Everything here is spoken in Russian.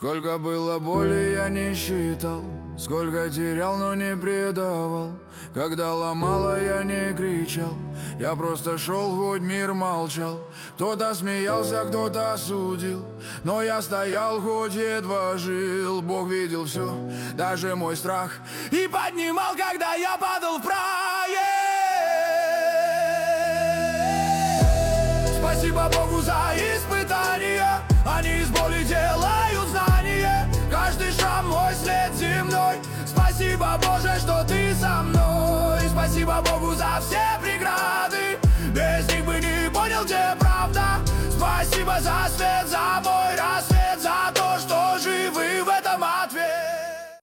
Сколько было боли, я не считал, сколько терял, но не предавал. Когда ломало, я не кричал, я просто шел, хоть мир молчал. Кто-то смеялся, кто-то осудил, но я стоял, хоть едва жил. Бог видел все, даже мой страх, и поднимал, когда я падал в проезд. Спасибо Богу за испытания, они из боли делают знания. Каждый шрам мой след земной. Спасибо, Боже, что ты со мной. Спасибо Богу за все преграды, без них бы не понял, где правда. Спасибо за свет,